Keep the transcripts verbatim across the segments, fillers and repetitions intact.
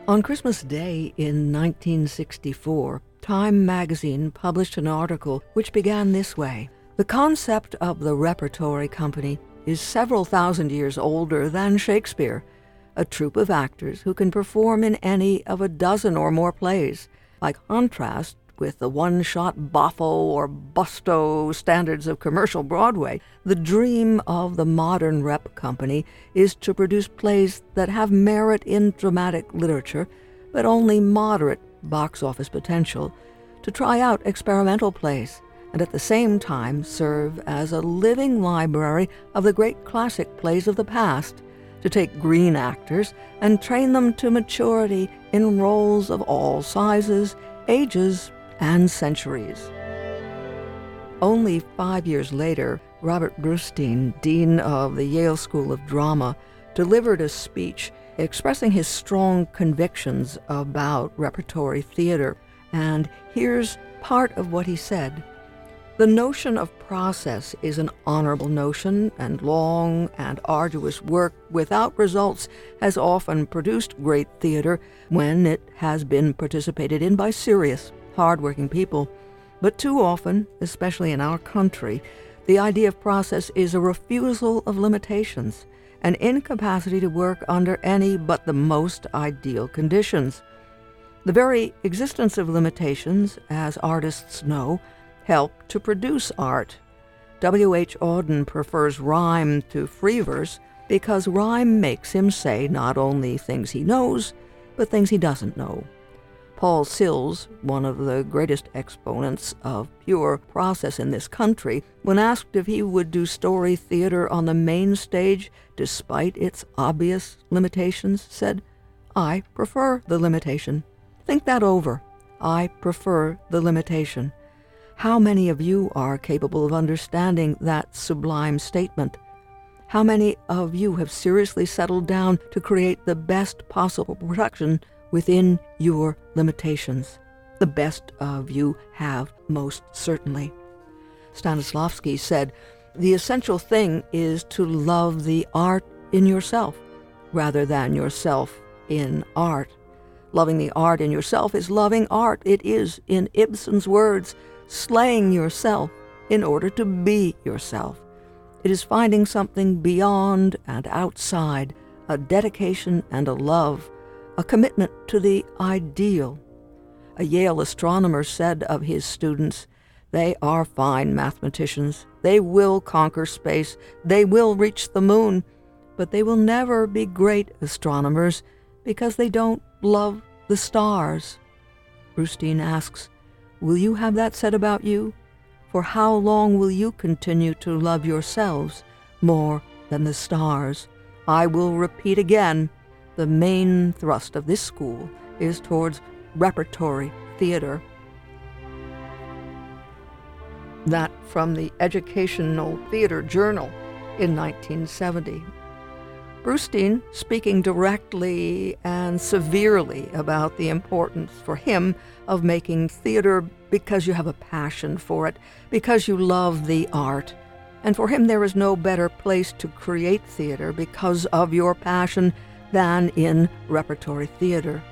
On Christmas Day in nineteen sixty-four, Time magazine published an article which began this way. The concept of the repertory company is several thousand years older than Shakespeare, a troupe of actors who can perform in any of a dozen or more plays. By contrast with the one-shot Boffo or Busto standards of commercial Broadway, the dream of the modern rep company is to produce plays that have merit in dramatic literature, but only moderate box office potential, to try out experimental plays, and at the same time serve as a living library of the great classic plays of the past, to take green actors and train them to maturity in roles of all sizes, ages, and centuries. Only five years later, Robert Brustein, dean of the Yale School of Drama, delivered a speech expressing his strong convictions about repertory theater. And here's part of what he said. The notion of process is an honorable notion, and long and arduous work without results has often produced great theater when it has been participated in by serious, hard-working people. But too often, especially in our country, the idea of process is a refusal of limitations, an incapacity to work under any but the most ideal conditions. The very existence of limitations, as artists know, help to produce art. W H Auden prefers rhyme to free verse because rhyme makes him say not only things he knows, but things he doesn't know. Paul Sills, one of the greatest exponents of pure process in this country, when asked if he would do story theater on the main stage despite its obvious limitations, said, "I prefer the limitation. Think that over. I prefer the limitation." How many of you are capable of understanding that sublime statement? How many of you have seriously settled down to create the best possible production within your limitations? The best of you have, most certainly. Stanislavski said, "The essential thing is to love the art in yourself, rather than yourself in art. Loving the art in yourself is loving art. It is, in Ibsen's words, slaying yourself in order to be yourself. It is finding something beyond and outside, a dedication and a love, a commitment to the ideal." A Yale astronomer said of his students, "They are fine mathematicians. They will conquer space. They will reach the moon. But they will never be great astronomers because they don't love the stars." Brustein asks, will you have that said about you? For how long will you continue to love yourselves more than the stars? I will repeat again, the main thrust of this school is towards repertory theater. That from the Educational Theater Journal in nineteen seventy. Brustein, speaking directly and severely about the importance for him of making theater because you have a passion for it, because you love the art. And for him there is no better place to create theater because of your passion than in repertory theater.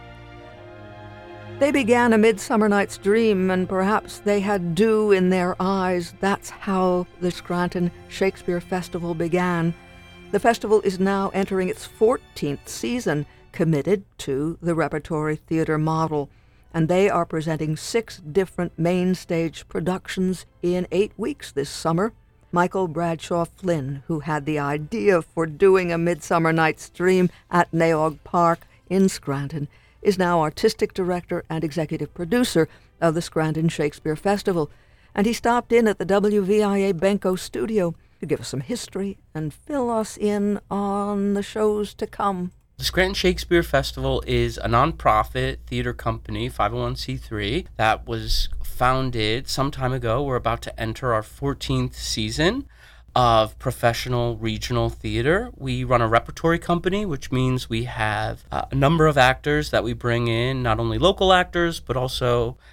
They began A Midsummer Night's Dream, and perhaps they had dew in their eyes. That's how the Scranton Shakespeare Festival began. The festival is now entering its fourteenth season, committed to the repertory theater model, and they are presenting six different main stage productions in eight weeks this summer. Michael Bradshaw Flynn, who had the idea for doing A Midsummer Night's Dream at Naog Park in Scranton, is now artistic director and executive producer of the Scranton Shakespeare Festival, and he stopped in at the W V I A Benko studio to give us some history and fill us in on the shows to come. The Scranton Shakespeare Festival is a nonprofit theater company, five oh one c three, that was founded some time ago. We're about to enter our fourteenth season of professional regional theater. We run a repertory company, which means we have uh, a number of actors that we bring in, not only local actors, but also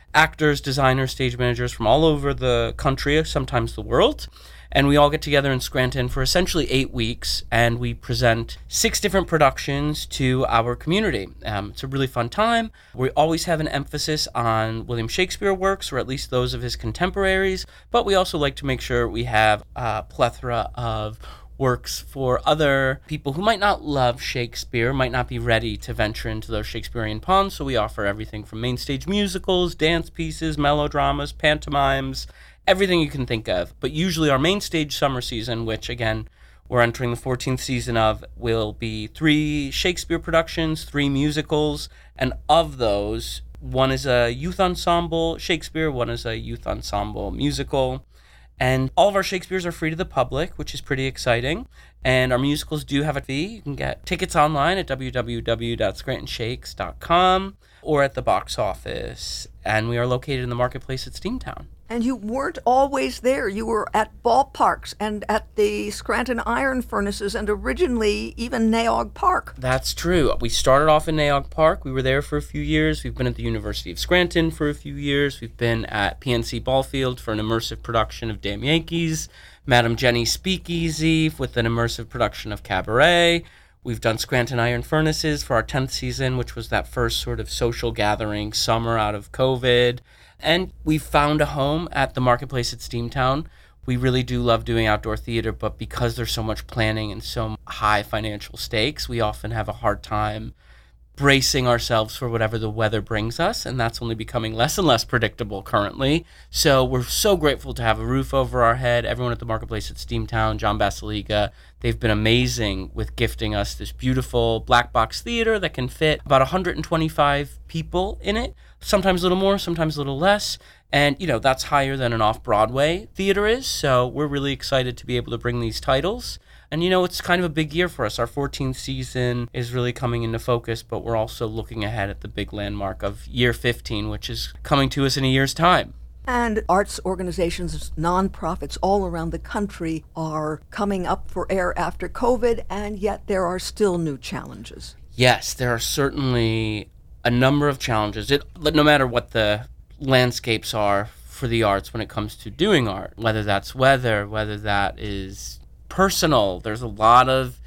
actors, designers, stage managers from all over the country, sometimes the world. And we all get together in Scranton for essentially eight weeks, and we present six different productions to our community. Um, it's a really fun time. We always have an emphasis on William Shakespeare works, or at least those of his contemporaries, but we also like to make sure we have a plethora of works for other people who might not love Shakespeare, might not be ready to venture into those Shakespearean ponds. So we offer everything from main stage musicals, dance pieces, melodramas, pantomimes, everything you can think of. But usually our main stage summer season, which again, we're entering the fourteenth season of, will be three Shakespeare productions, three musicals, and of those, one is a youth ensemble Shakespeare, one is a youth ensemble musical. And all of our Shakespeares are free to the public, which is pretty exciting. And our musicals do have a fee. You can get tickets online at w w w dot scranton shakes dot com or at the box office. And we are located in the marketplace at Steamtown. And you weren't always there. You were at ballparks and at the Scranton Iron Furnaces and originally even Naog Park. That's true. We started off in Naog Park. We were there for a few years. We've been at the University of Scranton for a few years. We've been at P N C Ballfield for an immersive production of Damn Yankees, Madam Jenny's Speakeasy with an immersive production of Cabaret. We've done Scranton Iron Furnaces for our tenth season, which was that first sort of social gathering summer out of COVID. And we found a home at the marketplace at Steamtown. We really do love doing outdoor theater, but because there's so much planning and so high financial stakes, we often have a hard time bracing ourselves for whatever the weather brings us, and that's only becoming less and less predictable currently. So we're so grateful to have a roof over our head. Everyone at the marketplace at Steamtown, John Basiliga, they've been amazing with gifting us this beautiful black box theater that can fit about one hundred twenty-five people in it, sometimes a little more, sometimes a little less. And, you know, that's higher than an off-Broadway theater is, so we're really excited to be able to bring these titles. And, you know, it's kind of a big year for us. Our fourteenth season is really coming into focus, but we're also looking ahead at the big landmark of year fifteen, which is coming to us in a year's time. And arts organizations, nonprofits all around the country are coming up for air after COVID, and yet there are still new challenges. Yes, there are certainly a number of challenges, it, no matter what the landscapes are for the arts when it comes to doing art, whether that's weather, whether that is personal. There's a lot of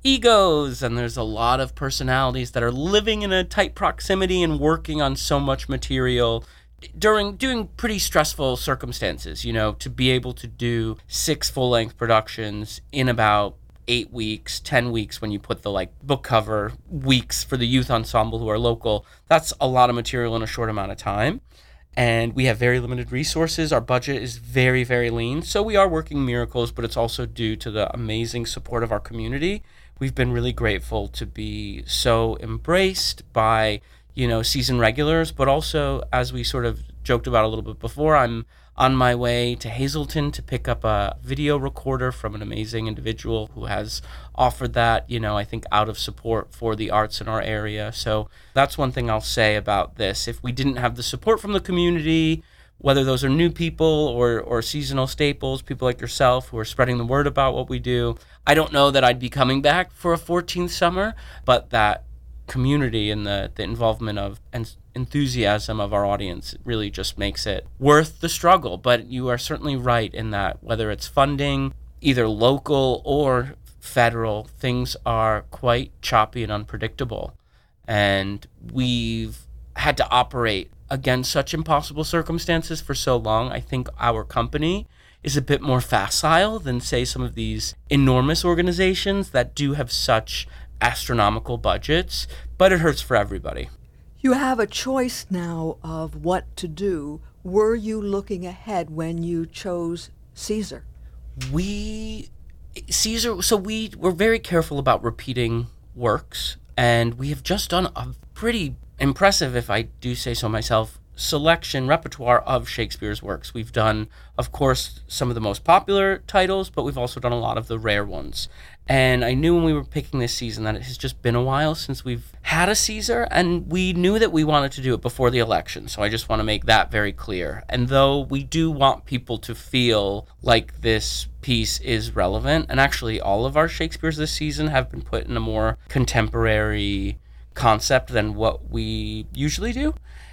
egos and there's a lot of personalities that are living in a tight proximity and working on so much material during doing pretty stressful circumstances, you know, to be able to do six full-length productions in about eight weeks, ten weeks when you put the like book cover weeks for the youth ensemble who are local. That's a lot of material in a short amount of time. And we have very limited resources. Our budget is very, very lean. So we are working miracles, but it's also due to the amazing support of our community. We've been really grateful to be so embraced by, you know, season regulars, but also, as we sort of joked about a little bit before, I'm on my way to Hazleton to pick up a video recorder from an amazing individual who has offered that, you know, I think out of support for the arts in our area. So that's one thing I'll say about this. If we didn't have the support from the community, whether those are new people or, or seasonal staples, people like yourself who are spreading the word about what we do, I don't know that I'd be coming back for a fourteenth summer, but that community and the, the involvement of and enthusiasm of our audience really just makes it worth the struggle. But you are certainly right in that whether it's funding, either local or federal, things are quite choppy and unpredictable. And we've had to operate against such impossible circumstances for so long. I think our company is a bit more facile than, say, some of these enormous organizations that do have such astronomical budgets, but it hurts for everybody. You have a choice now of what to do. Were you looking ahead when you chose Caesar? We, Caesar, so we were very careful about repeating works, and we have just done a pretty impressive, if I do say so myself, selection repertoire of Shakespeare's works. We've done, of course, some of the most popular titles, but we've also done a lot of the rare ones. And I knew when we were picking this season that it has just been a while since we've had a Caesar, and we knew that we wanted to do it before the election. So I just want to make that very clear. And though we do want people to feel like this piece is relevant, and actually all of our Shakespeares this season have been put in a more contemporary concept than what we usually do,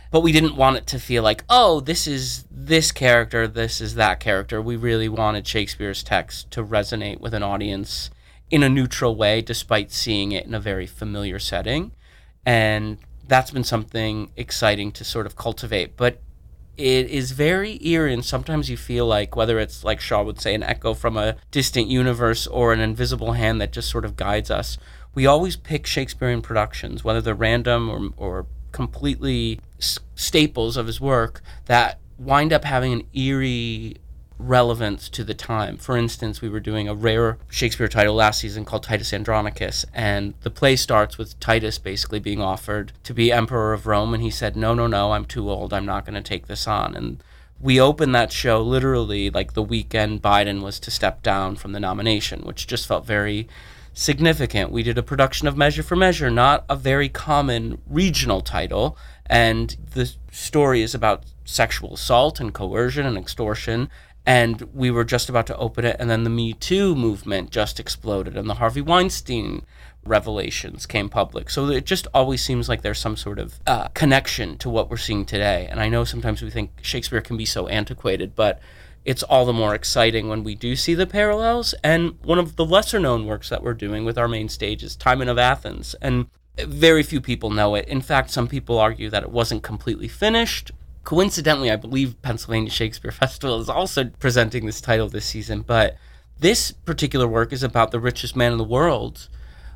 But we didn't want it to feel like, oh, this is this character, this is that character. We really wanted Shakespeare's text to resonate with an audience in a neutral way, despite seeing it in a very familiar setting. And that's been something exciting to sort of cultivate. But it is very eerie, and sometimes you feel like, whether it's, like Shaw would say, an echo from a distant universe or an invisible hand that just sort of guides us. We always pick Shakespearean productions, whether they're random or, or completely s- staples of his work, that wind up having an eerie relevance to the time. For instance, we were doing a rare Shakespeare title last season called Titus Andronicus, and the play starts with Titus basically being offered to be emperor of Rome, and he said, no, no, no, I'm too old, I'm not going to take this on. And we opened that show literally like the weekend Biden was to step down from the nomination, which just felt very significant. We did a production of Measure for Measure, not a very common regional title, and the story is about sexual assault and coercion and extortion. And we were just about to open it, and then the Me Too movement just exploded, and the Harvey Weinstein revelations came public. So it just always seems like there's some sort of uh, connection to what we're seeing today. And I know sometimes we think Shakespeare can be so antiquated, but it's all the more exciting when we do see the parallels. And one of the lesser-known works that we're doing with our main stage is Timon of Athens, and very few people know it. In fact, some people argue that it wasn't completely finished. Coincidentally, I believe Pennsylvania Shakespeare Festival is also presenting this title this season, but this particular work is about the richest man in the world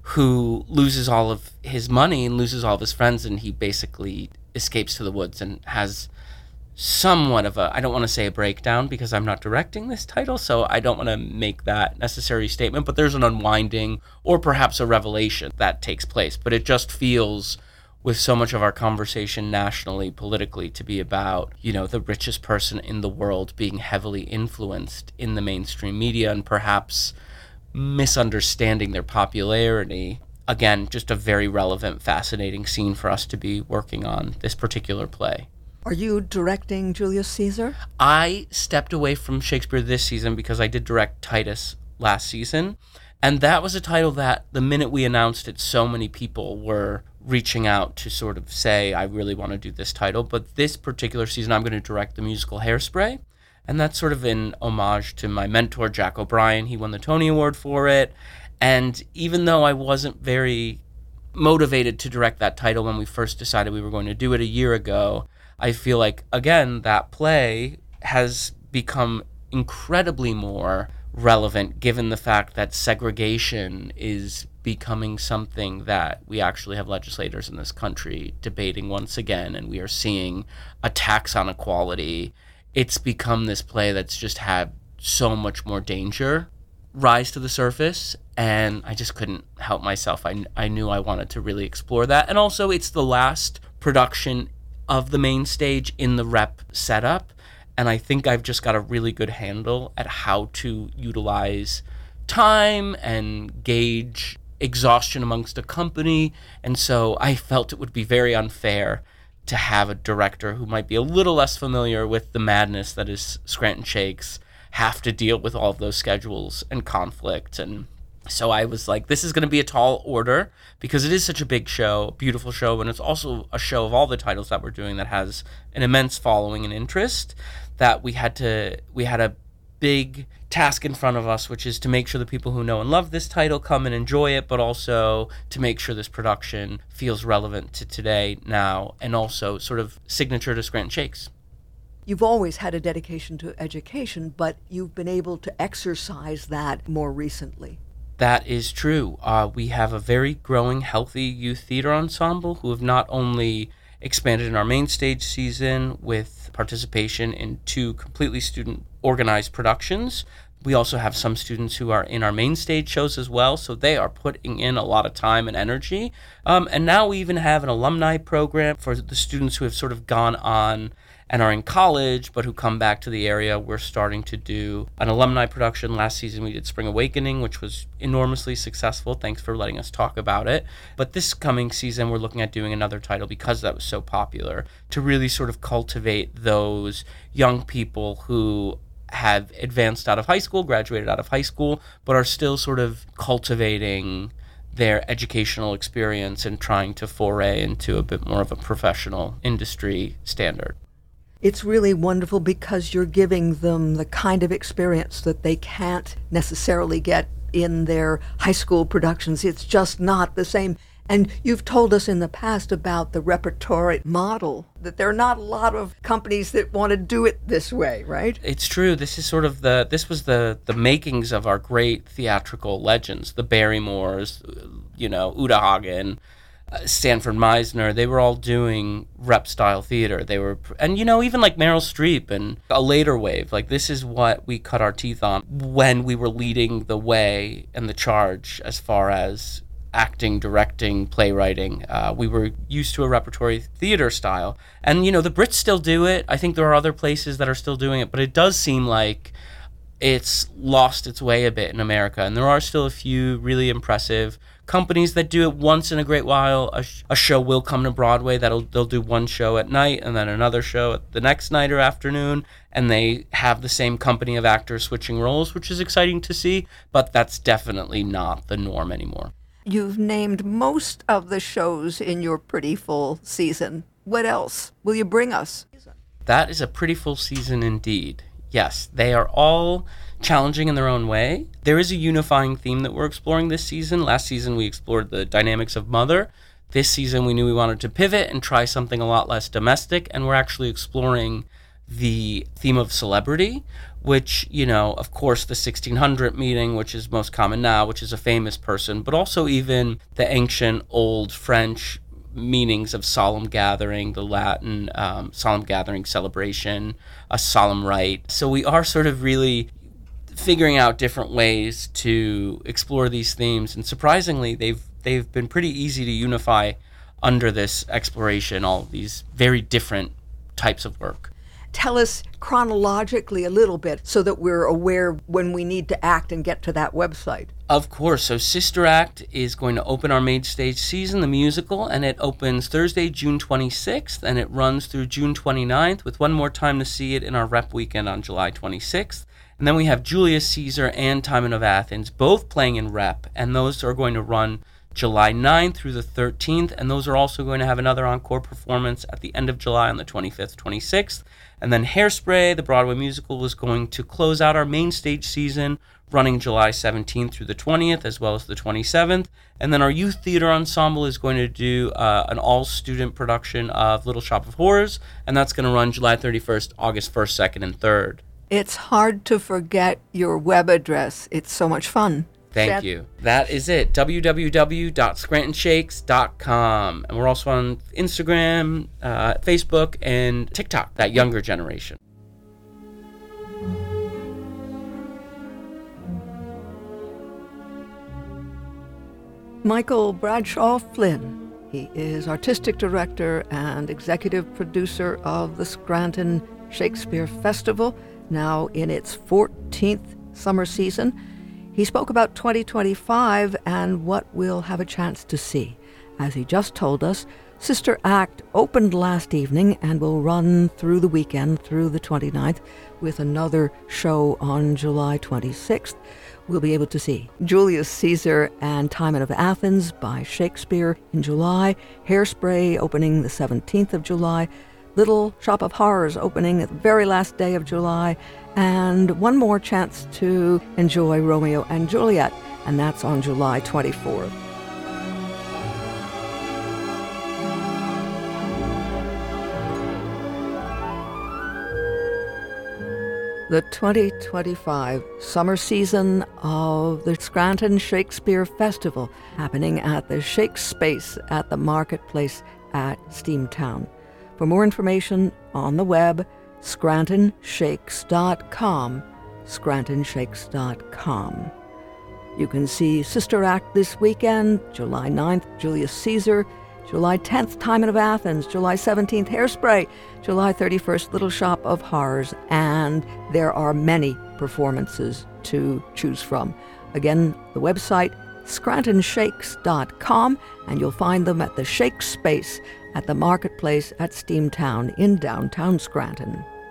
who loses all of his money and loses all of his friends, and he basically escapes to the woods and has somewhat of a, I don't want to say a breakdown because I'm not directing this title, so I don't want to make that necessary statement, but there's an unwinding or perhaps a revelation that takes place. But it just feels, with so much of our conversation nationally, politically, to be about, you know, the richest person in the world being heavily influenced in the mainstream media and perhaps misunderstanding their popularity. Again, just a very relevant, fascinating scene for us to be working on this particular play. Are you directing Julius Caesar? I stepped away from Shakespeare this season because I did direct Titus last season. And that was a title that the minute we announced it, so many people were reaching out to sort of say, I really want to do this title. But this particular season, I'm going to direct the musical Hairspray. And that's sort of in homage to my mentor, Jack O'Brien. He won the Tony Award for it. And even though I wasn't very motivated to direct that title when we first decided we were going to do it a year ago, I feel like, again, that play has become incredibly more relevant given the fact that segregation is becoming something that we actually have legislators in this country debating once again, and we are seeing attacks on equality. It's become this play that's just had so much more danger rise to the surface, and I just couldn't help myself. I, I knew I wanted to really explore that. And also, it's the last production of the main stage in the rep setup, and I think I've just got a really good handle at how to utilize time and gauge exhaustion amongst a company, and so I felt it would be very unfair to have a director who might be a little less familiar with the madness that is Scranton Shakes have to deal with all of those schedules and conflict. And so I was like, this is going to be a tall order because it is such a big show, beautiful show, and it's also a show of all the titles that we're doing that has an immense following and interest, that we had to we had a big task in front of us, which is to make sure the people who know and love this title come and enjoy it, but also to make sure this production feels relevant to today, now, and also sort of signature to Scranton Shakes. You've always had a dedication to education, but you've been able to exercise that more recently. That is true. Uh, we have a very growing, healthy youth theater ensemble who have not only expanded in our main stage season with participation in two completely student-organized productions. We also have some students who are in our main stage shows as well, so they are putting in a lot of time and energy. Um, and now we even have an alumni program for the students who have sort of gone on and are in college, but who come back to the area. We're starting to do an alumni production. Last season we did Spring Awakening, which was enormously successful. Thanks for letting us talk about it. But this coming season, we're looking at doing another title because that was so popular, to really sort of cultivate those young people who have advanced out of high school, graduated out of high school, but are still sort of cultivating their educational experience and trying to foray into a bit more of a professional industry standard. It's really wonderful because you're giving them the kind of experience that they can't necessarily get in their high school productions. It's just not the same. And you've told us in the past about the repertory model, that there are not a lot of companies that want to do it this way, right? It's true. This is sort of the, this was the, the makings of our great theatrical legends, the Barrymores, you know, Uta Hagen, uh, Sanford Meisner. They were all doing rep-style theater. They were, and you know, even like Meryl Streep and a later wave, like this is what we cut our teeth on when we were leading the way and the charge as far as acting, directing, playwriting. Uh, we were used to a repertory theater style. And, you know, the Brits still do it. I think there are other places that are still doing it, but it does seem like it's lost its way a bit in America. And there are still a few really impressive companies that do it once in a great while. A, sh- a show will come to Broadway that'll they'll do one show at night and then another show at the next night or afternoon, and they have the same company of actors switching roles, which is exciting to see, but that's definitely not the norm anymore. You've named most of the shows in your pretty full season. What else will you bring us? That is a pretty full season indeed. Yes, they are all challenging in their own way. There is a unifying theme that we're exploring this season. Last season we explored the dynamics of mother. This season we knew we wanted to pivot and try something a lot less domestic, and we're actually exploring the theme of celebrity, which, you know, of course, the sixteen hundred meeting, which is most common now, which is a famous person, but also even the ancient old French meanings of solemn gathering, the Latin um, solemn gathering celebration, a solemn rite. So we are sort of really figuring out different ways to explore these themes, and surprisingly, they've they've been pretty easy to unify under this exploration, all these very different types of work. Tell us chronologically a little bit so that we're aware when we need to act and get to that website. Of course. So Sister Act is going to open our main stage season, the musical, and it opens Thursday, June twenty-sixth, and it runs through June twenty-ninth, with one more time to see it in our rep weekend on July twenty-sixth. And then we have Julius Caesar and Timon of Athens both playing in rep, and those are going to run July ninth through the thirteenth, and those are also going to have another encore performance at the end of July on the twenty-fifth, twenty-sixth. And then Hairspray, the Broadway musical, is going to close out our main stage season, running July seventeenth through the twentieth, as well as the twenty-seventh. And then our youth theater ensemble is going to do uh, an all-student production of Little Shop of Horrors, and that's going to run July thirty-first, August first, second, and third. It's hard to forget your web address. It's so much fun. Thank That- you. That is it, w w w dot scranton shakes dot com. And we're also on Instagram, uh, Facebook, and TikTok, that younger generation. Michael Bradshaw Flynn. He is artistic director and executive producer of the Scranton Shakespeare Festival, now in its fourteenth summer season. He spoke about twenty twenty-five and what we'll have a chance to see. As he just told us, Sister Act opened last evening and will run through the weekend, through the twenty-ninth, with another show on July twenty-sixth. We'll be able to see Julius Caesar and Timon of Athens by Shakespeare in July, Hairspray opening the seventeenth of July, Little Shop of Horrors opening at the very last day of July, and one more chance to enjoy Romeo and Juliet, and that's on July twenty-fourth. The twenty twenty-five summer season of the Scranton Shakespeare Festival, happening at the Shake Space at the Marketplace at Steamtown. For more information on the web, scranton shakes dot com, scranton shakes dot com. You can see Sister Act this weekend, July ninth, Julius Caesar, July tenth, Timon of Athens, July seventeenth, Hairspray, July thirty-first, Little Shop of Horrors, and there are many performances to choose from. Again, the website, scranton shakes dot com, and you'll find them at the Shake Space at the Marketplace at Steamtown in downtown Scranton.